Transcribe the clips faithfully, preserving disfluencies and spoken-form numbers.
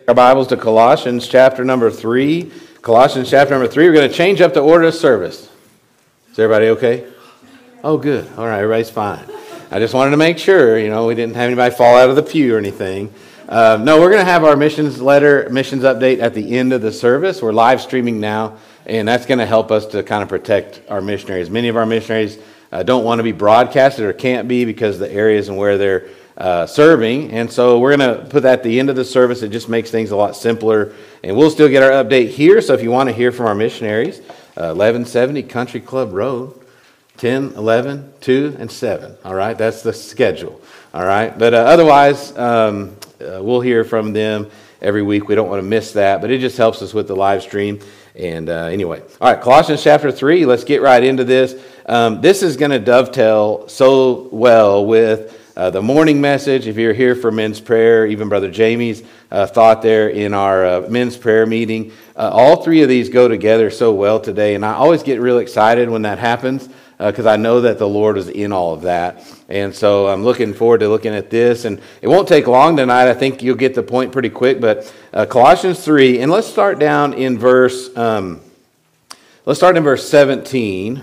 Our Bibles to Colossians chapter number three. Colossians chapter number three. We're going to change up the order of service. Is everybody okay? Oh, good. All right, everybody's fine. I just wanted to make sure, you know, we didn't have anybody fall out of the pew or anything. Uh, no, we're going to have our missions letter, missions update at the end of the service. We're live streaming now, and that's going to help us to kind of protect our missionaries. Many of our missionaries uh, don't want to be broadcasted or can't be because of the areas and where they're Uh, serving, and so we're going to put that at the end of the service. It just makes things a lot simpler, and we'll still get our update here. So if you want to hear from our missionaries, uh, eleven seventy Country Club Road, ten, eleven, two, and seven. All right, that's the schedule. All right, but uh, otherwise, um, uh, we'll hear from them every week. We don't want to miss that, but it just helps us with the live stream. And uh, anyway, all right, Colossians chapter three. Let's get right into this. Um, this is going to dovetail so well with Uh, the morning message. If you're here for men's prayer, even Brother Jamie's uh, thought there in our uh, men's prayer meeting, uh, all three of these go together so well today, and I always get real excited when that happens because uh, I know that the Lord is in all of that, and so I'm looking forward to looking at this, and it won't take long tonight. I think you'll get the point pretty quick, but uh, Colossians three, and let's start down in verse, um, let's start in verse seventeen.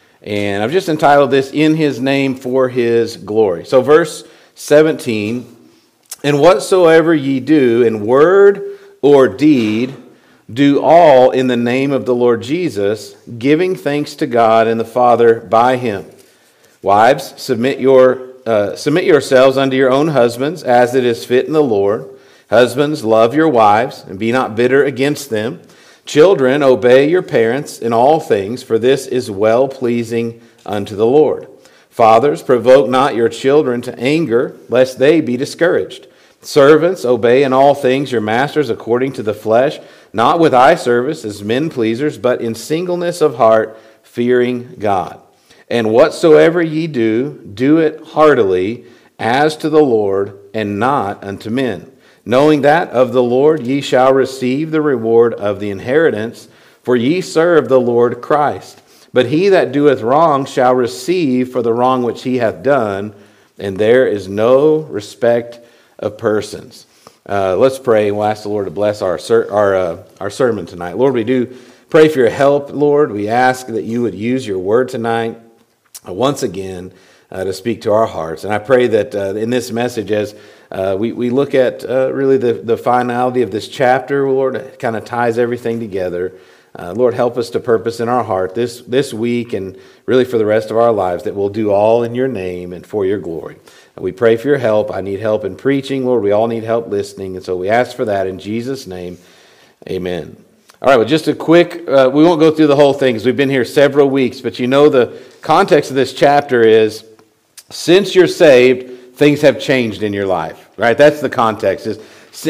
And I've just entitled this, In His Name for His Glory. So verse seventeen, And whatsoever ye do in word or deed, do all in the name of the Lord Jesus, giving thanks to God and the Father by Him. Wives, submit your uh, submit yourselves unto your own husbands, as it is fit in the Lord. Husbands, love your wives, and be not bitter against them. Children, obey your parents in all things, for this is well-pleasing unto the Lord. Fathers, provoke not your children to anger, lest they be discouraged. Servants, obey in all things your masters according to the flesh, not with eye service as men pleasers, but in singleness of heart, fearing God. And whatsoever ye do, do it heartily, as to the Lord, and not unto men, knowing that of the Lord ye shall receive the reward of the inheritance, for ye serve the Lord Christ. But he that doeth wrong shall receive for the wrong which he hath done, and there is no respect of persons. Uh, let's pray. We'll ask the Lord to bless our our uh, our sermon tonight. Lord, we do pray for your help, Lord. We ask that you would use your word tonight uh, once again uh, to speak to our hearts. And I pray that uh, in this message, as Uh, we, we look at uh, really the, the finality of this chapter, Lord, it kind of ties everything together. Uh, Lord, help us to purpose in our heart this, this week and really for the rest of our lives that we'll do all in your name and for your glory. And we pray for your help. I need help in preaching, Lord. We all need help listening. And so we ask for that in Jesus' name. Amen. All right, well, just a quick, uh, we won't go through the whole thing because we've been here several weeks, but you know the context of this chapter is, since you're saved, things have changed in your life, right? That's the context. Is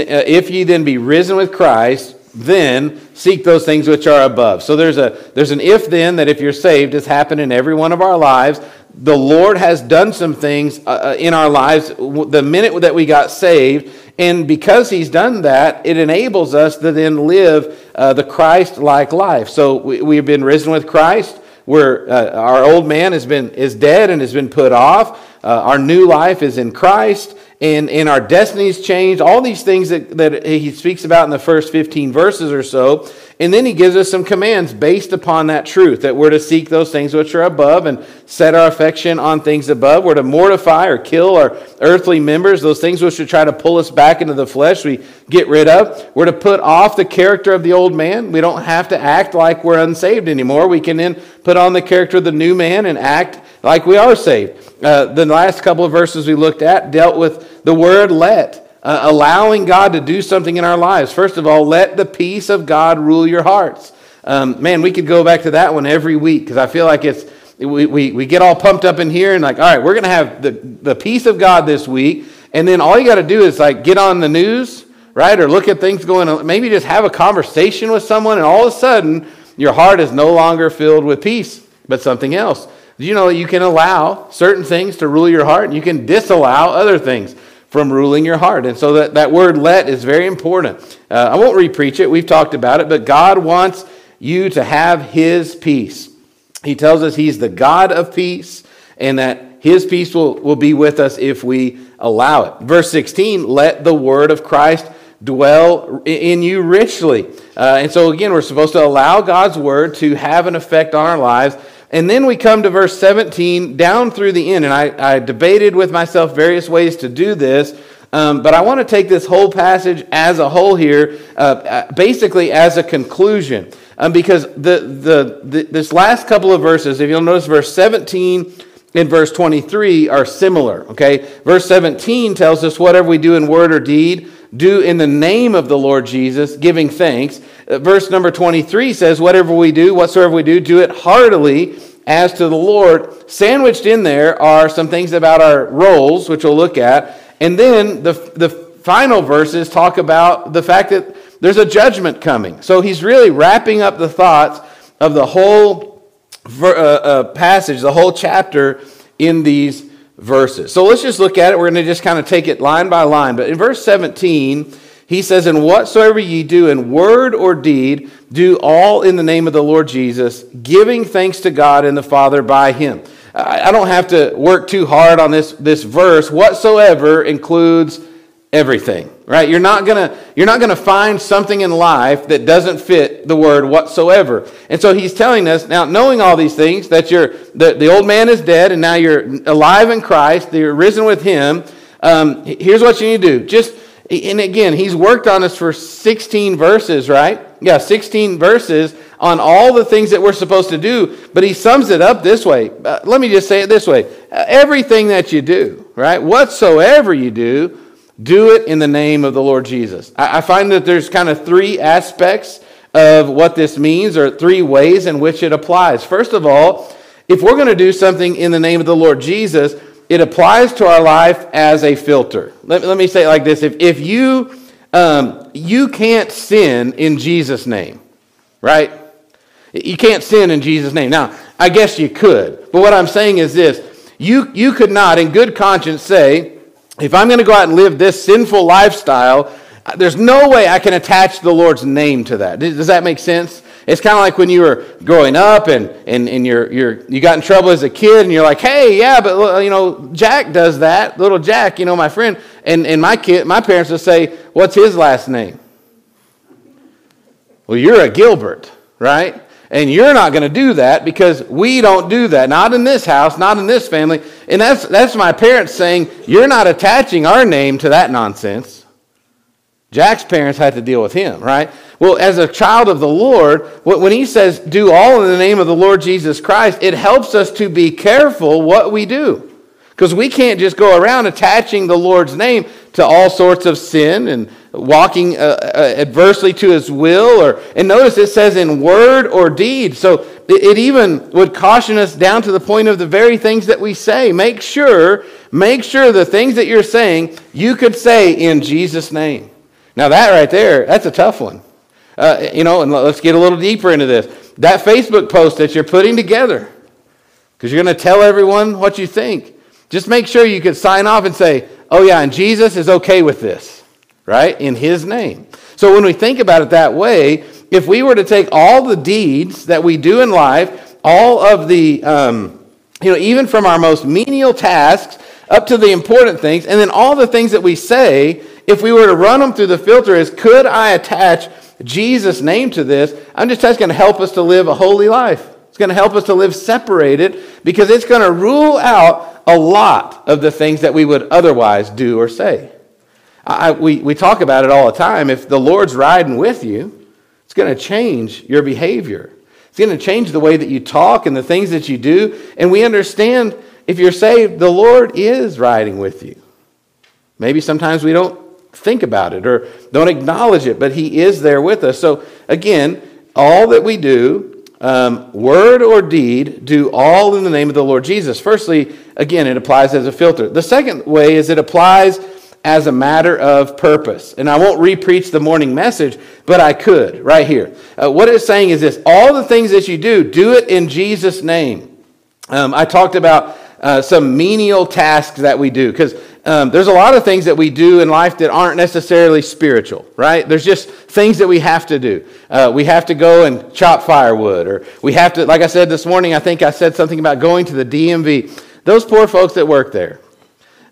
if ye then be risen with Christ, then seek those things which are above. So there's a there's an if then that if you're saved, it's happened in every one of our lives. The Lord has done some things uh, in our lives the minute that we got saved, and because He's done that, it enables us to then live uh, the Christ-like life. So we, we've been risen with Christ. We're, uh, our old man has been is dead and has been put off. Uh, our new life is in Christ, and, and our destiny's changed. All these things that, that he speaks about in the first fifteen verses or so. And then he gives us some commands based upon that truth, that we're to seek those things which are above and set our affection on things above. We're to mortify or kill our earthly members, those things which would try to pull us back into the flesh, we get rid of. We're to put off the character of the old man. We don't have to act like we're unsaved anymore. We can then put on the character of the new man and act like we are saved. Uh, the last couple of verses we looked at dealt with the word let. Uh, allowing God to do something in our lives. First of all, let the peace of God rule your hearts. Um, man, we could go back to that one every week because I feel like it's we, we, we get all pumped up in here and like, all right, we're going to have the, the peace of God this week. And then all you got to do is like get on the news, right? Or look at things going on. Maybe just have a conversation with someone and all of a sudden your heart is no longer filled with peace, but something else. You know, you can allow certain things to rule your heart and you can disallow other things from ruling your heart. And so that, that word let is very important. Uh, I won't re-preach it. We've talked about it. But God wants you to have His peace. He tells us He's the God of peace and that His peace will, will be with us if we allow it. Verse sixteen, let the word of Christ dwell in you richly. Uh, and so again, we're supposed to allow God's word to have an effect on our lives. And then we come to verse seventeen down through the end. And I, I debated with myself various ways to do this. Um, but I want to take this whole passage as a whole here, uh, basically as a conclusion. Um, because the, the the this last couple of verses, if you'll notice, verse seventeen and verse twenty-three are similar. Okay, verse seventeen tells us, whatever we do in word or deed, do in the name of the Lord Jesus, giving thanks. Uh, verse number twenty-three says, whatever we do, whatsoever we do, do it heartily as to the Lord. Sandwiched in there are some things about our roles, which we'll look at. And then the, the final verses talk about the fact that there's a judgment coming. So he's really wrapping up the thoughts of the whole uh, uh, passage, the whole chapter in these verses. So let's just look at it. We're going to just kind of take it line by line. But in verse seventeen, he says, and whatsoever ye do in word or deed, do all in the name of the Lord Jesus, giving thanks to God and the Father by him. I don't have to work too hard on this, this verse. Whatsoever includes everything, right? You're not gonna you're not gonna find something in life that doesn't fit the word whatsoever. And so he's telling us now, knowing all these things, that you're the, the old man is dead, and now you're alive in Christ. You're risen with Him. Um, here's what you need to do. Just and again, he's worked on us for sixteen verses, right? Yeah, sixteen verses on all the things that we're supposed to do, but he sums it up this way. Uh, let me just say it this way. Uh, everything that you do, right, whatsoever you do, do it in the name of the Lord Jesus. I, I find that there's kind of three aspects of what this means, or three ways in which it applies. First of all, if we're going to do something in the name of the Lord Jesus, it applies to our life as a filter. Let, let me say it like this. If, if you, um, you can't sin in Jesus' name, right? You can't sin in Jesus' name. Now, I guess you could. But what I'm saying is this. You, you could not, in good conscience, say, if I'm going to go out and live this sinful lifestyle, there's no way I can attach the Lord's name to that. Does that make sense? It's kind of like when you were growing up and, and, and you're, you're, you got in trouble as a kid and you're like, hey, yeah, but you know, Jack does that. Little Jack, you know, my friend. And, and my kid, my parents would say, what's his last name? Well, you're a Gilbert, right? And you're not going to do that because we don't do that. Not in this house, not in this family. And that's that's my parents saying, you're not attaching our name to that nonsense. Jack's parents had to deal with him, right? Well, as a child of the Lord, when he says, do all in the name of the Lord Jesus Christ, it helps us to be careful what we do. Because we can't just go around attaching the Lord's name to all sorts of sin and walking uh, uh, adversely to His will. Or and notice it says in word or deed. So it, it even would caution us down to the point of the very things that we say. Make sure, make sure the things that you're saying, you could say in Jesus' name. Now that right there, that's a tough one. Uh, you know, and let's get a little deeper into this. That Facebook post that you're putting together, because you're going to tell everyone what you think. Just make sure you can sign off and say, oh yeah, and Jesus is okay with this, right? In His name. So when we think about it that way, if we were to take all the deeds that we do in life, all of the, um, you know, even from our most menial tasks up to the important things, and then all the things that we say, if we were to run them through the filter as, could I attach Jesus' name to this? I'm just that's going to help us to live a holy life. It's going to help us to live separated, because it's going to rule out a lot of the things that we would otherwise do or say. I, we, we talk about it all the time. If the Lord's riding with you, it's going to change your behavior. It's going to change the way that you talk and the things that you do. And we understand, if you're saved, the Lord is riding with you. Maybe sometimes we don't think about it or don't acknowledge it, but He is there with us. So again, all that we do, Um, word or deed, do all in the name of the Lord Jesus. Firstly, again, it applies as a filter. The second way is it applies as a matter of purpose. And I won't re-preach the morning message, but I could right here. Uh, what it's saying is this: all the things that you do, do it in Jesus' name. Um, I talked about uh, some menial tasks that we do, because Um, there's a lot of things that we do in life that aren't necessarily spiritual, right? There's just things that we have to do. Uh, we have to go and chop firewood, or we have to, like I said this morning, I think I said something about going to the D M V. Those poor folks that work there.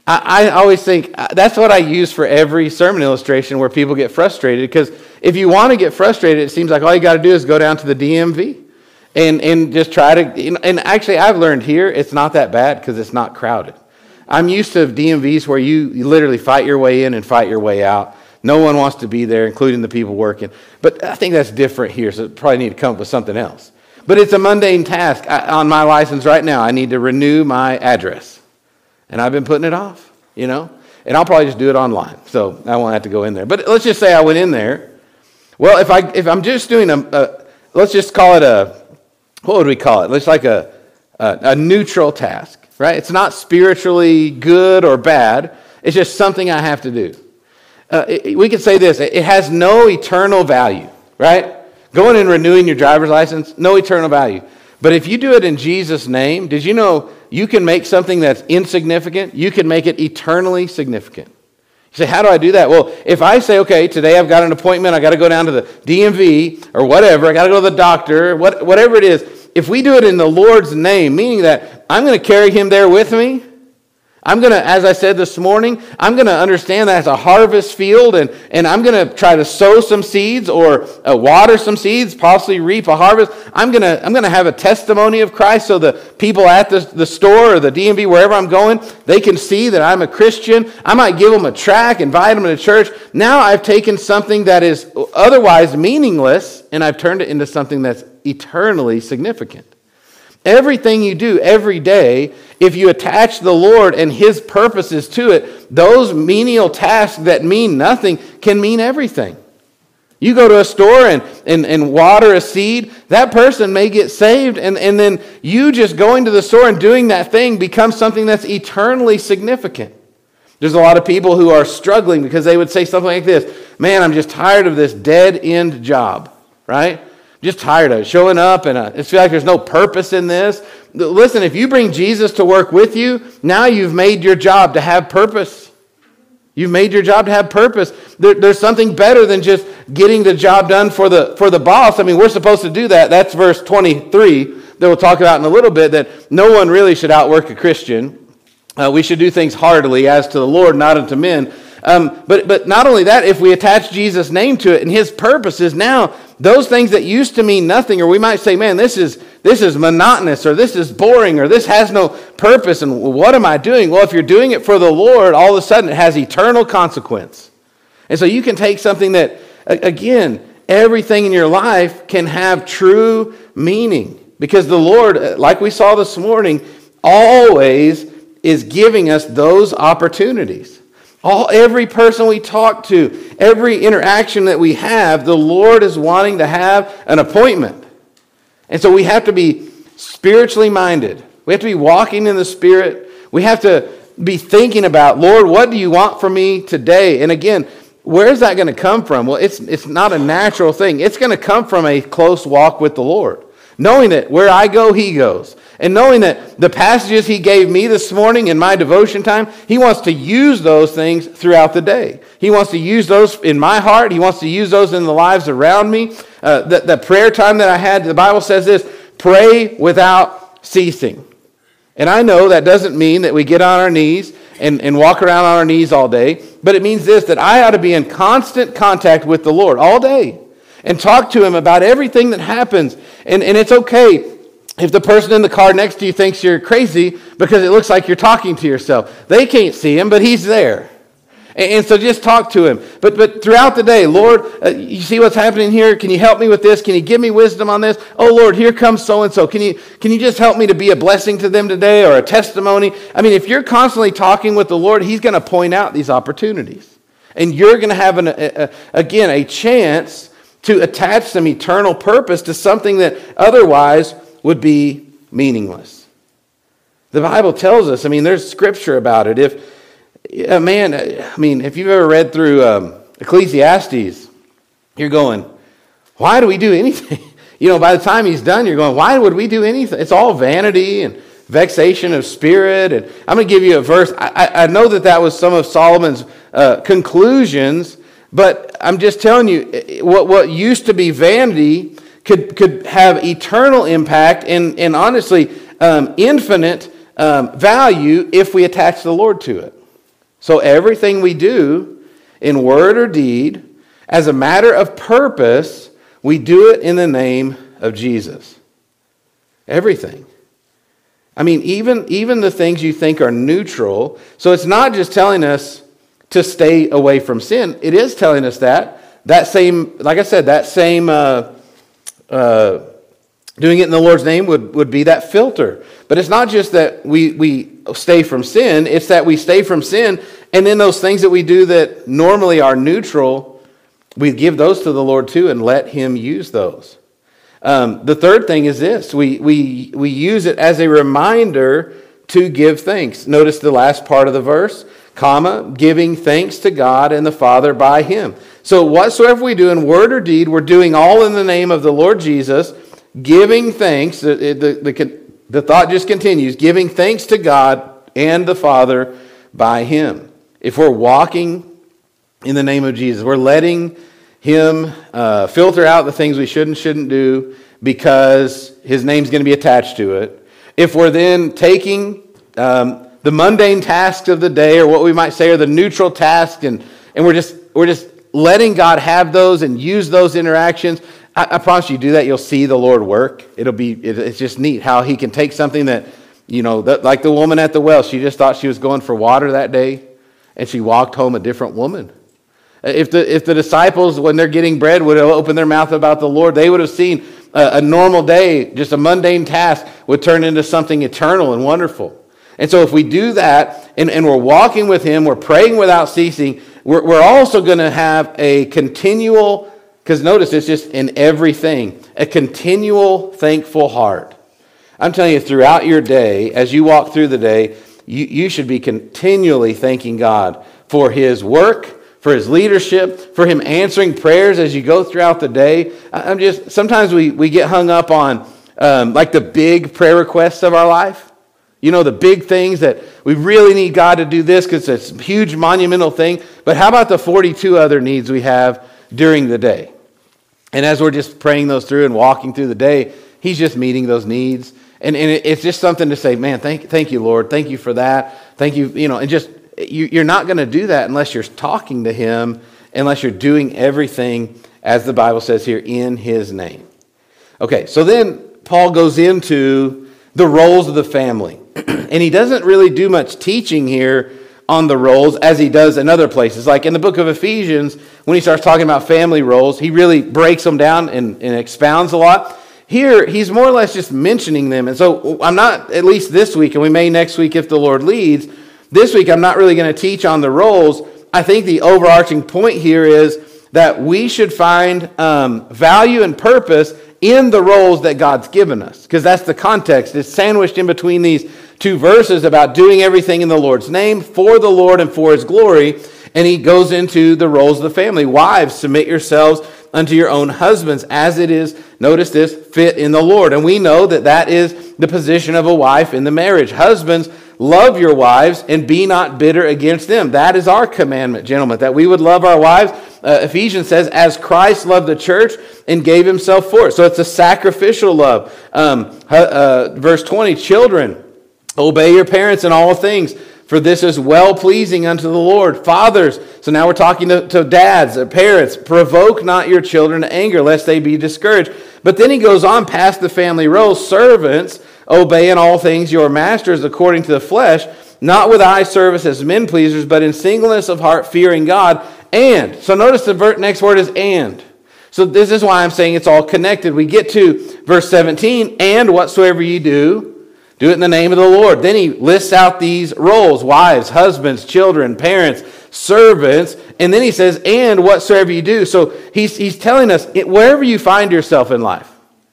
I, I always think uh, that's what I use for every sermon illustration where people get frustrated, because if you want to get frustrated, it seems like all you got to do is go down to the D M V and, and just try to, you know, and actually I've learned here it's not that bad because it's not crowded. I'm used to D M Vs where you, you literally fight your way in and fight your way out. No one wants to be there, including the people working. But I think that's different here, so probably need to come up with something else. But it's a mundane task. I, on my license right now, I need to renew my address. And I've been putting it off, you know. And I'll probably just do it online, so I won't have to go in there. But let's just say I went in there. Well, if, I, if I'm just doing a, a, let's just call it a, what would we call it? It's like a, a, a neutral task, right? It's not spiritually good or bad. It's just something I have to do. Uh, it, we could say this, it has no eternal value, right? Going and renewing your driver's license, no eternal value. But if you do it in Jesus' name, did you know you can make something that's insignificant, you can make it eternally significant? You say, how do I do that? Well, if I say, okay, today I've got an appointment, I got to go down to the D M V or whatever, I got to go to the doctor, what, whatever it is, if we do it in the Lord's name, meaning that I'm going to carry him there with me, I'm going to, as I said this morning, I'm going to understand that it's a harvest field, and, and I'm going to try to sow some seeds or uh, water some seeds, possibly reap a harvest. I'm going to I'm going to have a testimony of Christ so the people at the, the store or the D M V, wherever I'm going, they can see that I'm a Christian. I might give them a tract, invite them to church. Now I've taken something that is otherwise meaningless, and I've turned it into something that's eternally significant. Everything you do every day, if you attach the Lord and his purposes to it, those menial tasks that mean nothing can mean everything. You go to a store and, and, and water a seed, that person may get saved, and, and then you just going to the store and doing that thing becomes something that's eternally significant. There's a lot of people who are struggling because they would say something like this, man, I'm just tired of this dead-end job, right? Just tired of it. Showing up and uh, I feel like there's no purpose in this. Listen, if you bring Jesus to work with you, now you've made your job to have purpose. You've made your job to have purpose. There, there's something better than just getting the job done for the for the boss. I mean, we're supposed to do that. That's verse twenty-three that we'll talk about in a little bit, that no one really should outwork a Christian. Uh, we should do things heartily as to the Lord, not unto men. Um, but, but not only that, if we attach Jesus' name to it and his purposes, now those things that used to mean nothing, or we might say, man, this is this is monotonous, or this is boring, or this has no purpose, and what am I doing? Well, if you're doing it for the Lord, all of a sudden it has eternal consequence. And so you can take something that, again, everything in your life can have true meaning. Because the Lord, like we saw this morning, always is giving us those opportunities. All, every person we talk to, every interaction that we have, the Lord is wanting to have an appointment. And so we have to be spiritually minded. We have to be walking in the Spirit. We have to be thinking about, Lord, what do you want from me today? And again, where is that going to come from? Well, it's, it's not a natural thing. It's going to come from a close walk with the Lord. Knowing that where I go, he goes. And knowing that the passages he gave me this morning in my devotion time, he wants to use those things throughout the day. He wants to use those in my heart. He wants to use those in the lives around me. Uh, the, the prayer time that I had, the Bible says this, pray without ceasing. And I know that doesn't mean that we get on our knees and, and walk around on our knees all day, but it means this, that I ought to be in constant contact with the Lord all day and talk to him about everything that happens. And, and it's okay if the person in the car next to you thinks you're crazy because it looks like you're talking to yourself. They can't see him, but he's there. And, and so just talk to him. But but throughout the day, Lord, uh, you see what's happening here? Can you help me with this? Can you give me wisdom on this? Oh, Lord, here comes so-and-so. Can you, can you just help me to be a blessing to them today, or a testimony? I mean, if you're constantly talking with the Lord, he's going to point out these opportunities. And you're going to have, an, a, a, again, a chance to attach some eternal purpose to something that otherwise would be meaningless. The Bible tells us, I mean, there's scripture about it. If a man, I mean, if you've ever read through um, Ecclesiastes, you're going, why do we do anything? You know, by the time he's done, you're going, why would we do anything? It's all vanity and vexation of spirit. And I'm going to give you a verse. I, I know that that was some of Solomon's uh, conclusions, but I'm just telling you, what, what used to be vanity could, could have eternal impact and, and honestly, um, infinite um, value if we attach the Lord to it. So everything we do in word or deed, as a matter of purpose, we do it in the name of Jesus. Everything. I mean, even, even the things you think are neutral. So it's not just telling us to stay away from sin. It is telling us that. That same, like I said, that same uh, uh, doing it in the Lord's name would, would be that filter. But it's not just that we, we stay from sin. It's that we stay from sin, and then those things that we do that normally are neutral, we give those to the Lord too and let Him use those. Um, the third thing is this. We, we, we use it as a reminder to give thanks. Notice the last part of the verse, comma, giving thanks to God and the Father by Him. So whatsoever we do in word or deed, we're doing all in the name of the Lord Jesus, giving thanks. The, the, the, the thought just continues, giving thanks to God and the Father by Him. If we're walking in the name of Jesus, we're letting Him uh, filter out the things we should and shouldn't do because His name's going to be attached to it. If we're then taking um, the mundane tasks of the day, or what we might say are the neutral tasks, and, and we're just we're just letting God have those and use those interactions, I, I promise you, do that, you'll see the Lord work. It'll be it, it's just neat how He can take something that, you know, that, like the woman at the well, she just thought she was going for water that day, and she walked home a different woman. If the if the disciples, when they're getting bread, would have opened their mouth about the Lord, they would have seen a, a normal day, just a mundane task, would turn into something eternal and wonderful. And so if we do that, and, and we're walking with Him, we're praying without ceasing, we're, we're also going to have a continual, because notice it's just in everything, a continual thankful heart. I'm telling you, throughout your day, as you walk through the day, you, you should be continually thanking God for His work, for His leadership, for Him answering prayers as you go throughout the day. I'm just, sometimes we, we get hung up on um, like the big prayer requests of our life. You know, the big things that we really need God to do this because it's a huge monumental thing. But how about the forty-two other needs we have during the day? And as we're just praying those through and walking through the day, He's just meeting those needs. And, and it's just something to say, man, thank, thank you, Lord. Thank you for that. Thank you, you know, and just, you, you're not going to do that unless you're talking to Him, unless you're doing everything, as the Bible says here, in His name. Okay, so then Paul goes into the roles of the family. And he doesn't really do much teaching here on the roles as he does in other places. Like in the book of Ephesians, when he starts talking about family roles, he really breaks them down and, and expounds a lot. Here, he's more or less just mentioning them. And so I'm not, at least this week, and we may next week if the Lord leads, this week I'm not really going to teach on the roles. I think the overarching point here is that we should find um, value and purpose in the roles that God's given us. Because that's the context. It's sandwiched in between these two verses about doing everything in the Lord's name, for the Lord and for His glory. And he goes into the roles of the family. Wives, submit yourselves unto your own husbands, as it is, notice this, fit in the Lord. And we know that that is the position of a wife in the marriage. Husbands, love your wives and be not bitter against them. That is our commandment, gentlemen, that we would love our wives. Uh, Ephesians says, as Christ loved the church and gave Himself for it. So it's a sacrificial love. Um, uh, verse twenty, children, obey your parents in all things, for this is well-pleasing unto the Lord. Fathers, so now we're talking to, to dads, uh, parents, provoke not your children to anger, lest they be discouraged. But then he goes on past the family roles. Servants, obey in all things your masters according to the flesh, not with eye service as men pleasers, but in singleness of heart, fearing God. And, so notice the next word is and. So this is why I'm saying it's all connected. We get to verse seventeen, and whatsoever you do, do it in the name of the Lord. Then he lists out these roles, wives, husbands, children, parents, servants. And then he says, and whatsoever you do. So he's, he's telling us, wherever you find yourself in life.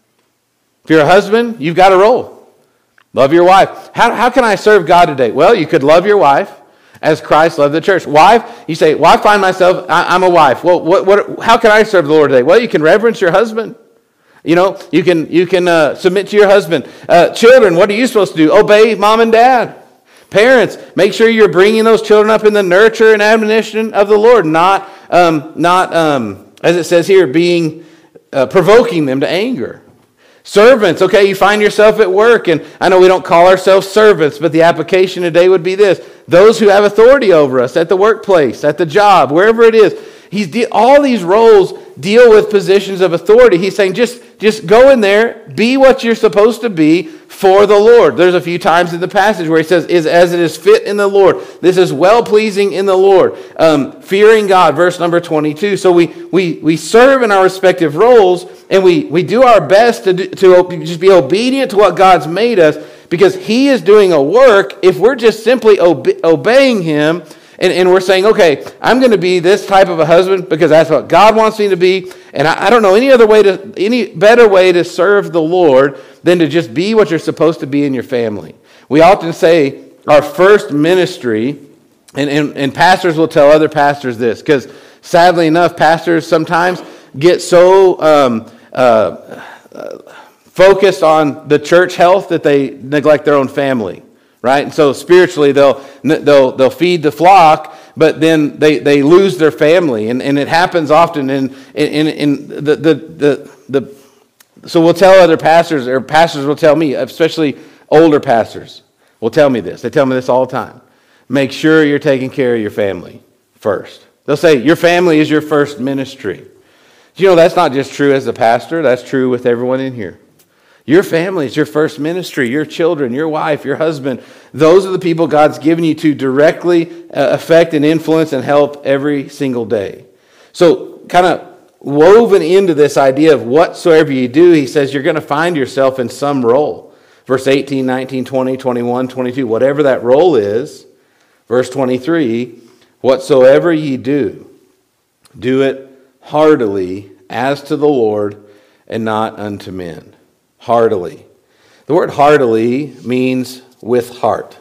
If you're a husband, you've got a role. Love your wife. How, how can I serve God today? Well, you could love your wife as Christ loved the church. Wife, you say, well, I find myself, I, I'm a wife. Well, what, what, how can I serve the Lord today? Well, you can reverence your husband. You know, you can you can uh, submit to your husband. Uh, children, what are you supposed to do? Obey mom and dad. Parents, make sure you're bringing those children up in the nurture and admonition of the Lord, not um, not um, as it says here, being uh, provoking them to anger. Servants, okay, you find yourself at work, and I know we don't call ourselves servants, but the application today would be this: those who have authority over us at the workplace, at the job, wherever it is. He's de- all these roles deal with positions of authority. He's saying just, just go in there, be what you're supposed to be for the Lord. There's a few times in the passage where he says, is as it is fit in the Lord. This is well-pleasing in the Lord. Um, fearing God, verse number twenty-two. So we we we serve in our respective roles, and we, we do our best to, do, to just be obedient to what God's made us, because he is doing a work if we're just simply obe- obeying him. And, and we're saying, okay, I'm going to be this type of a husband because that's what God wants me to be. And I, I don't know any other way to, any better way to serve the Lord than to just be what you're supposed to be in your family. We often say our first ministry, and, and, and pastors will tell other pastors this, because sadly enough, pastors sometimes get so um, uh, uh, focused on the church health that they neglect their own family. Right? And so spiritually they'll they'll they'll feed the flock, but then they, they lose their family. And, and it happens often in in, in the, the the the so we'll tell other pastors, or pastors will tell me, especially older pastors, will tell me this. They tell me this all the time. Make sure you're taking care of your family first. They'll say your family is your first ministry. You know, that's not just true as a pastor, that's true with everyone in here. Your family is your first ministry. Your children, your wife, your husband. Those are the people God's given you to directly uh, affect and influence and help every single day. So kind of woven into this idea of whatsoever you do, he says you're going to find yourself in some role. Verse eighteen, nineteen, twenty, twenty-one, twenty-two, whatever that role is. Verse twenty-three, whatsoever ye do, do it heartily as to the Lord and not unto men. Heartily. The word heartily means with heart.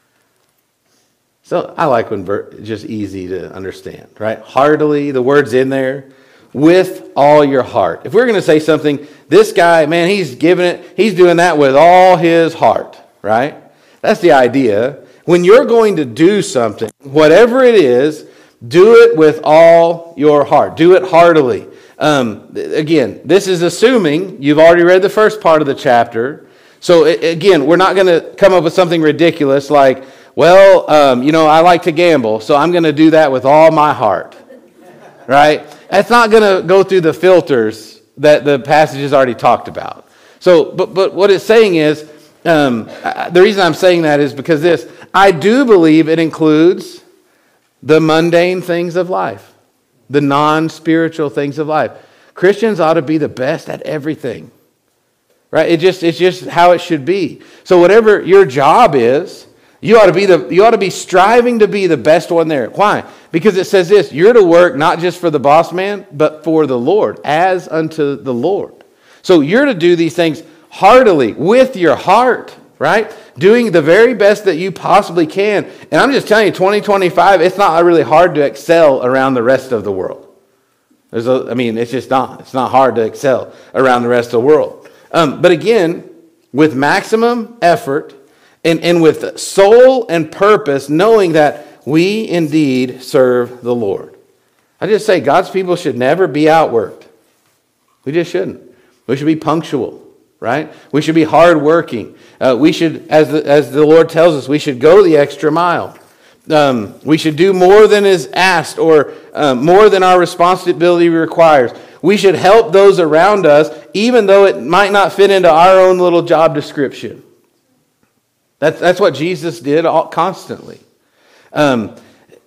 So I like when ver- it's just easy to understand, right? Heartily, the word's in there. With all your heart. If we're going to say something, this guy, man, he's giving it, he's doing that with all his heart, right? That's the idea. When you're going to do something, whatever it is, do it with all your heart. Do it heartily. Um, again, this is assuming you've already read the first part of the chapter. So again, we're not going to come up with something ridiculous like, well, um, you know, I like to gamble, so I'm going to do that with all my heart. Right? That's not going to go through the filters that the passage has already talked about. So, but but what it's saying is, um, the reason I'm saying that is because this, I do believe it includes the mundane things of life. The non-spiritual things of life. Christians ought to be the best at everything. Right? It just it's just how it should be. So whatever your job is, you ought to be the you ought to be striving to be the best one there. Why? Because it says this, you're to work not just for the boss man, but for the Lord, as unto the Lord. So you're to do these things heartily, with your heart, right? Doing the very best that you possibly can. And I'm just telling you, twenty twenty-five, it's not really hard to excel around the rest of the world. There's a, I mean, it's just not. It's not hard to excel around the rest of the world. Um, but again, with maximum effort and, and with soul and purpose, knowing that we indeed serve the Lord. I just say God's people should never be outworked. We just shouldn't. We should be punctual. Right? We should be hardworking. Uh, we should, as the, as the Lord tells us, we should go the extra mile. Um, we should do more than is asked or uh, more than our responsibility requires. We should help those around us, even though it might not fit into our own little job description. That's, that's what Jesus did all, constantly. Um,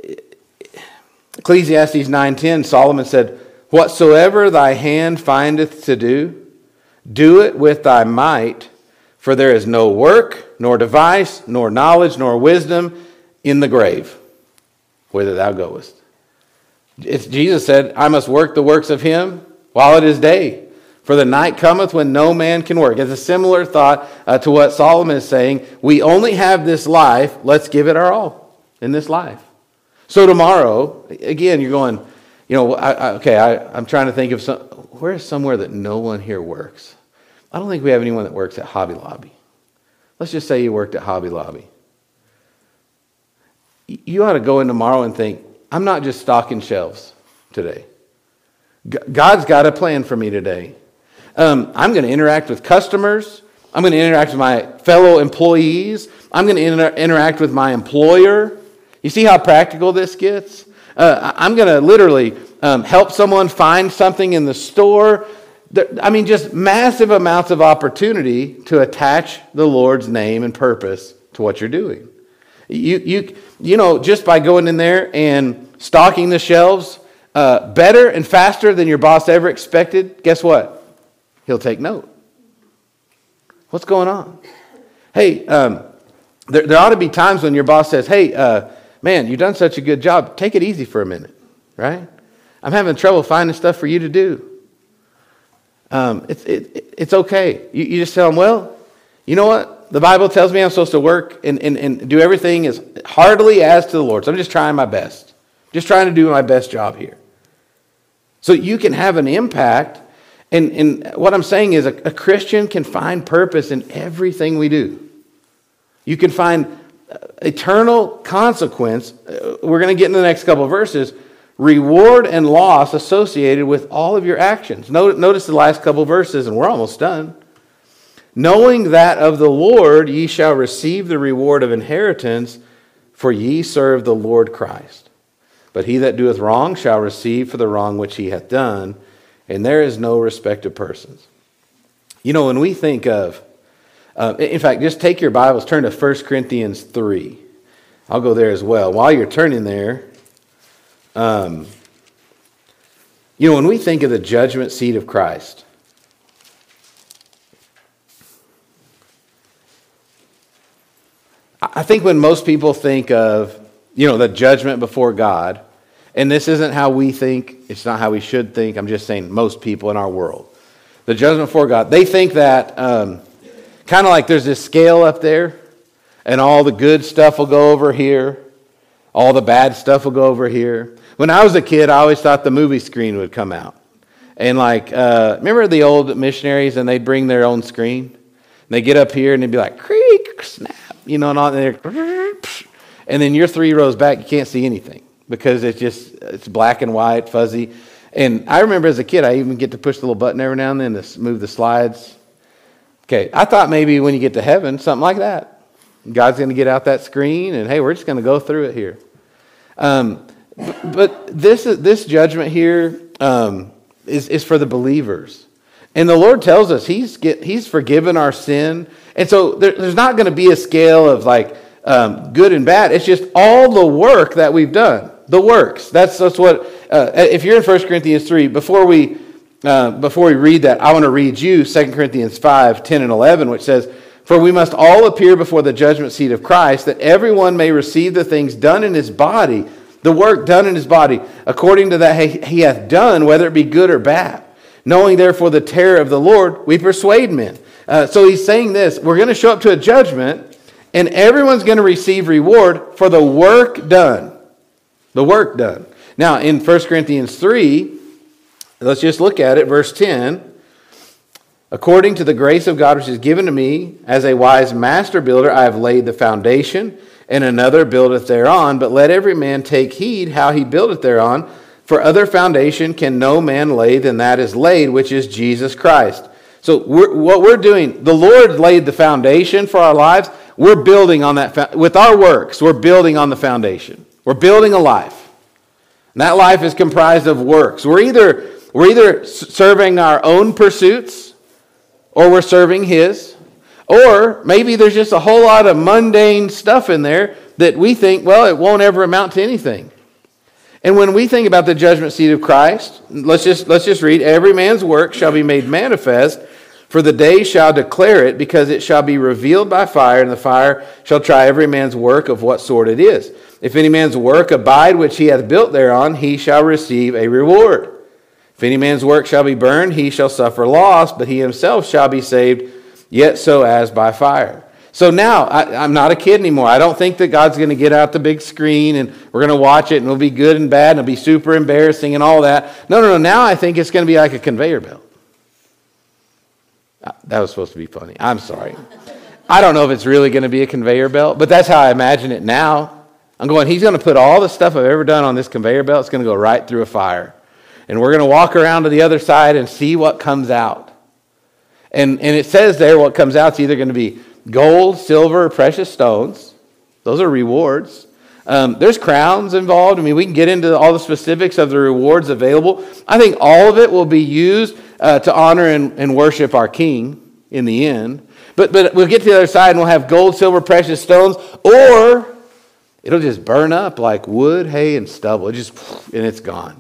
Ecclesiastes nine ten, Solomon said, whatsoever thy hand findeth to do, do it with thy might, for there is no work, nor device, nor knowledge, nor wisdom in the grave, whither thou goest. It's, Jesus said, I must work the works of him while it is day, for the night cometh when no man can work. It's a similar thought uh, to what Solomon is saying. We only have this life, let's give it our all in this life. So tomorrow, again, you're going, you know, I, I, okay, I, I'm trying to think of some, where's somewhere that no one here works? I don't think we have anyone that works at Hobby Lobby. Let's just say you worked at Hobby Lobby. You ought to go in tomorrow and think, I'm not just stocking shelves today. God's got a plan for me today. Um, I'm going to interact with customers. I'm going to interact with my fellow employees. I'm going to inter- interact with my employer. You see how practical this gets? Uh, I'm going to literally um, help someone find something in the store. I mean, just massive amounts of opportunity to attach the Lord's name and purpose to what you're doing. You, you, you know, just by going in there and stocking the shelves uh, better and faster than your boss ever expected, guess what? He'll take note. What's going on? Hey, um, there, there ought to be times when your boss says, hey, uh, man, you've done such a good job. Take it easy for a minute, right? I'm having trouble finding stuff for you to do. Um, it's it, it's okay. You, you just tell them, well, you know what? The Bible tells me I'm supposed to work and, and, and do everything as heartily as to the Lord. So I'm just trying my best. Just trying to do my best job here. So you can have an impact. And, and what I'm saying is a, a Christian can find purpose in everything we do. You can find eternal consequence. We're going to get in the next couple of verses. Reward and loss associated with all of your actions. Notice the last couple of verses, and we're almost done. Knowing that of the Lord ye shall receive the reward of inheritance, for ye serve the Lord Christ. But he that doeth wrong shall receive for the wrong which he hath done, and there is no respect of persons. You know, when we think of, uh, in fact, just take your Bibles, turn to First Corinthians three. I'll go there as well. While you're turning there, um, you know, when we think of the judgment seat of Christ, I think when most people think of, you know, the judgment before God, and this isn't how we think, it's not how we should think, I'm just saying most people in our world. The judgment before God, they think that um, kind of like there's this scale up there, and all the good stuff will go over here, all the bad stuff will go over here. When I was a kid, I always thought the movie screen would come out. And like, uh, remember the old missionaries, and they'd bring their own screen? And they get up here, and they'd be like, creak, snap, you know, and all, and they're, and then you're three rows back, you can't see anything. Because it's just, it's black and white, fuzzy. And I remember as a kid, I even get to push the little button every now and then to move the slides. Okay, I thought maybe when you get to heaven, something like that. God's going to get out that screen, and hey, we're just going to go through it here. Um, but this this judgment here um, is, is for the believers. And the Lord tells us He's get, He's forgiven our sin. And so there, there's not going to be a scale of like um, good and bad. It's just all the work that we've done. The works. That's that's what. Uh, if you're in First Corinthians three, before we uh, before we read that, I want to read you Second Corinthians five, ten and eleven, which says, "For we must all appear before the judgment seat of Christ, that everyone may receive the things done in his body, the work done in his body, according to that he, he hath done, whether it be good or bad. Knowing therefore the terror of the Lord, we persuade men." Uh, so he's saying this: we're going to show up to a judgment, and everyone's going to receive reward for the work done. The work done. Now, in First Corinthians three, let's just look at it, verse ten. "According to the grace of God which is given to me, as a wise master builder, I have laid the foundation, and another buildeth thereon. But let every man take heed how he buildeth thereon. For other foundation can no man lay than that is laid, which is Jesus Christ." So we're, what we're doing, the Lord laid the foundation for our lives. We're building on that, with our works, we're building on the foundation. We're building a life. And that life is comprised of works. We're either, we're either serving our own pursuits, or we're serving His. Or maybe there's just a whole lot of mundane stuff in there that we think, well, it won't ever amount to anything. And when we think about the judgment seat of Christ, let's just, let's just read, "Every man's work shall be made manifest, for the day shall declare it, because it shall be revealed by fire, and the fire shall try every man's work of what sort it is. If any man's work abide which he hath built thereon, he shall receive a reward. If any man's work shall be burned, he shall suffer loss, but he himself shall be saved, yet so as by fire." So now, I, I'm not a kid anymore. I don't think that God's going to get out the big screen and we're going to watch it and it'll be good and bad and it'll be super embarrassing and all that. No, no, no. Now I think it's going to be like a conveyor belt. That was supposed to be funny. I'm sorry. I don't know if it's really going to be a conveyor belt, but that's how I imagine it now. I'm going, He's going to put all the stuff I've ever done on this conveyor belt. It's going to go right through a fire. And we're going to walk around to the other side and see what comes out. And, and it says there what comes out is either going to be gold, silver, or precious stones. Those are rewards. Um, there's crowns involved. I mean, we can get into all the specifics of the rewards available. I think all of it will be used uh, to honor and, and worship our King in the end. But, but we'll get to the other side and we'll have gold, silver, precious stones, or it'll just burn up like wood, hay, and stubble. It just, and it's gone.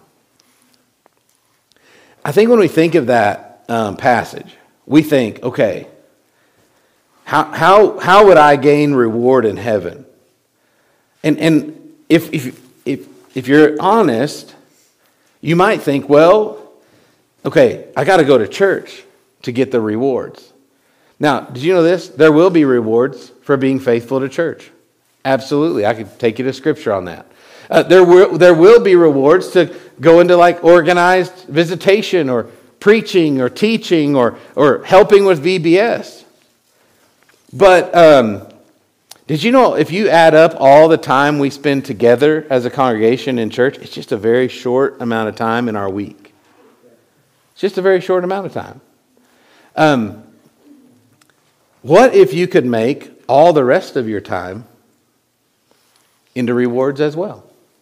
I think when we think of that um, passage, we think, okay, how, how, how would I gain reward in heaven? And and if if if if you're honest, you might think, well, okay, I got to go to church to get the rewards. Now, did you know this? There will be rewards for being faithful to church. Absolutely, I could take you to scripture on that. Uh, there will there will be rewards to go into like organized visitation or preaching or teaching or or helping with V B S. But um, did you know if you add up all the time we spend together as a congregation in church, it's just a very short amount of time in our week. It's just a very short amount of time. Um, what if you could make all the rest of your time into rewards as well?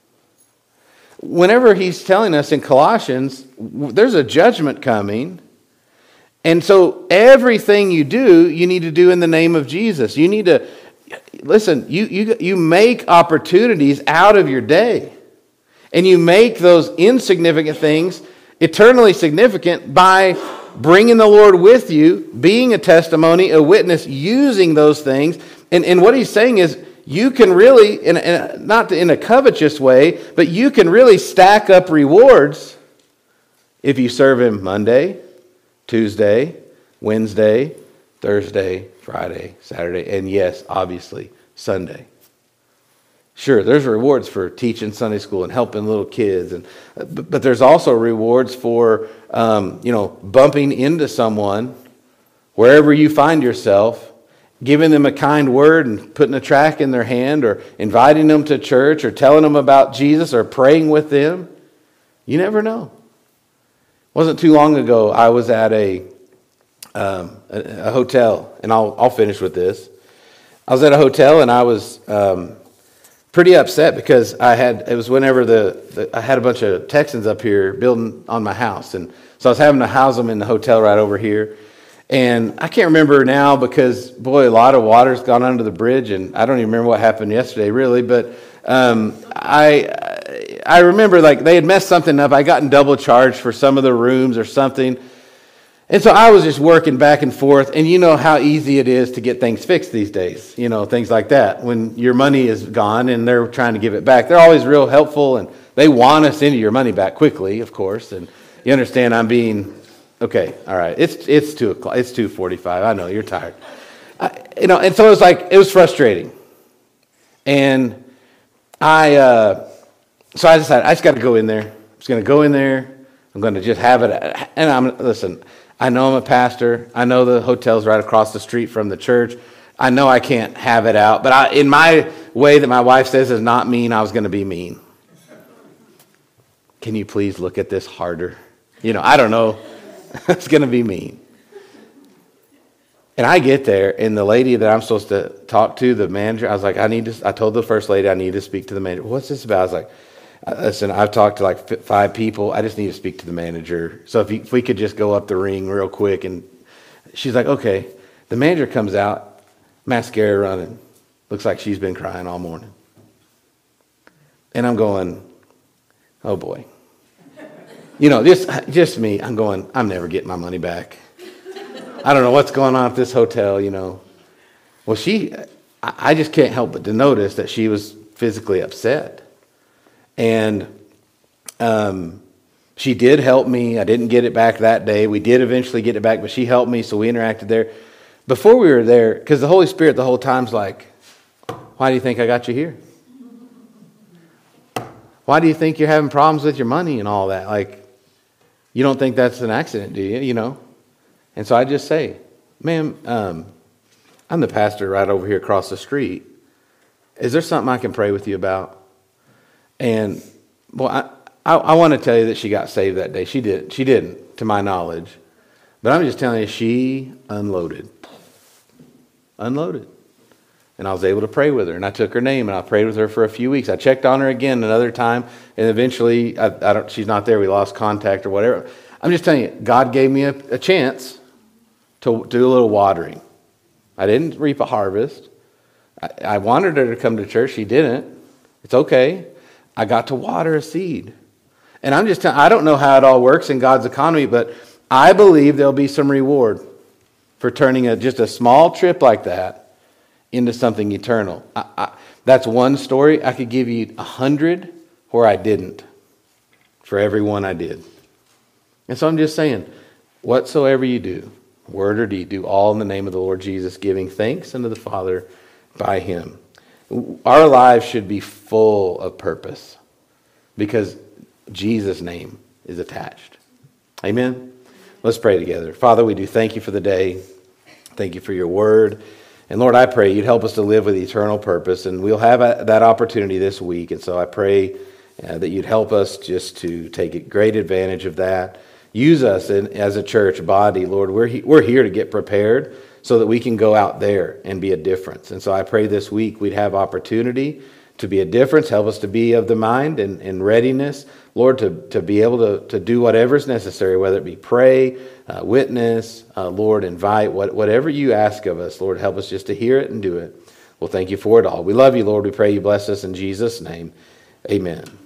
Whenever he's telling us in Colossians, there's a judgment coming. And so everything you do, you need to do in the name of Jesus. You need to... Listen, you, you, you make opportunities out of your day. And you make those insignificant things eternally significant by bringing the Lord with you, being a testimony, a witness, using those things. And, and what he's saying is you can really, in a, not in a covetous way, but you can really stack up rewards if you serve him Monday, Tuesday, Wednesday, Thursday, Friday, Saturday, and yes, obviously, Sunday. Sure, there's rewards for teaching Sunday school and helping little kids, and but, but there's also rewards for um, you know bumping into someone wherever you find yourself, giving them a kind word and putting a tract in their hand, or inviting them to church, or telling them about Jesus, or praying with them. You never know. It wasn't too long ago I was at a Um, a, a hotel, and I'll I'll finish with this. I was at a hotel, and I was um, pretty upset because I had it was whenever the, the I had a bunch of Texans up here building on my house, and so I was having to house them in the hotel right over here. And I can't remember now because boy, a lot of water's gone under the bridge, and I don't even remember what happened yesterday really. But um, I I remember like they had messed something up. I gotten double charged for some of the rooms or something. And so I was just working back and forth, and you know how easy it is to get things fixed these days, you know, things like that. When your money is gone and they're trying to give it back, they're always real helpful, and they want us into your money back quickly, of course. And you understand I'm being, okay, all right, it's it's two o'clock, it's two forty-five. I know you're tired, I, you know. And so it was like it was frustrating, and I uh, so I decided I just got to go in there. I'm just going to go in there. I'm going to just have it, and I'm listen. I know I'm a pastor. I know the hotel's right across the street from the church. I know I can't have it out. But I, in my way that my wife says is not mean, I was going to be mean. Can you please look at this harder? You know, I don't know. It's going to be mean. And I get there, and the lady that I'm supposed to talk to, the manager, I was like, I need to, I told the first lady I need to speak to the manager. What's this about? I was like, listen, I've talked to like five people. I just need to speak to the manager. So if, you, if we could just go up the ring real quick. And she's like, okay. The manager comes out, mascara running. Looks like she's been crying all morning. And I'm going, oh boy. You know, just, just me. I'm going, I'm never getting my money back. I don't know what's going on at this hotel, you know. Well, she, I just can't help but to notice that she was physically upset. And um, she did help me. I didn't get it back that day. We did eventually get it back, but she helped me, so we interacted there. Before we were there, because the Holy Spirit the whole time's like, why do you think I got you here? Why do you think you're having problems with your money and all that? Like, you don't think that's an accident, do you? You know? And so I just say, ma'am, um, I'm the pastor right over here across the street. Is there something I can pray with you about? And, well, I, I, I want to tell you that she got saved that day. She did. She didn't, to my knowledge. But I'm just telling you, she unloaded. Unloaded. And I was able to pray with her, and I took her name, and I prayed with her for a few weeks. I checked on her again another time, and eventually, I, I don't, she's not there. We lost contact or whatever. I'm just telling you, God gave me a, a chance to do a little watering. I didn't reap a harvest. I, I wanted her to come to church. She didn't. It's okay. I got to water a seed. And I'm just telling, I don't know how it all works in God's economy, but I believe there'll be some reward for turning a, just a small trip like that into something eternal. I, I, that's one story. I could give you a hundred where I didn't, for every one I did. And so I'm just saying, whatsoever you do, word or deed, do all in the name of the Lord Jesus, giving thanks unto the Father by him. Our lives should be full of purpose because Jesus' name is attached. Amen? Let's pray together. Father, we do thank you for the day. Thank you for your word. And Lord, I pray you'd help us to live with eternal purpose, and we'll have a, that opportunity this week. And so I pray uh, that you'd help us just to take great advantage of that. Use us in, as a church body, Lord. We're, he, we're here to get prepared so that we can go out there and be a difference. And so I pray this week we'd have opportunity to be a difference. Help us to be of the mind and, and readiness, Lord, to, to be able to, to do whatever is necessary, whether it be pray, uh, witness, uh, Lord, invite, what, whatever you ask of us, Lord, help us just to hear it and do it. Well, thank you for it all. We love you, Lord. We pray you bless us in Jesus' name. Amen.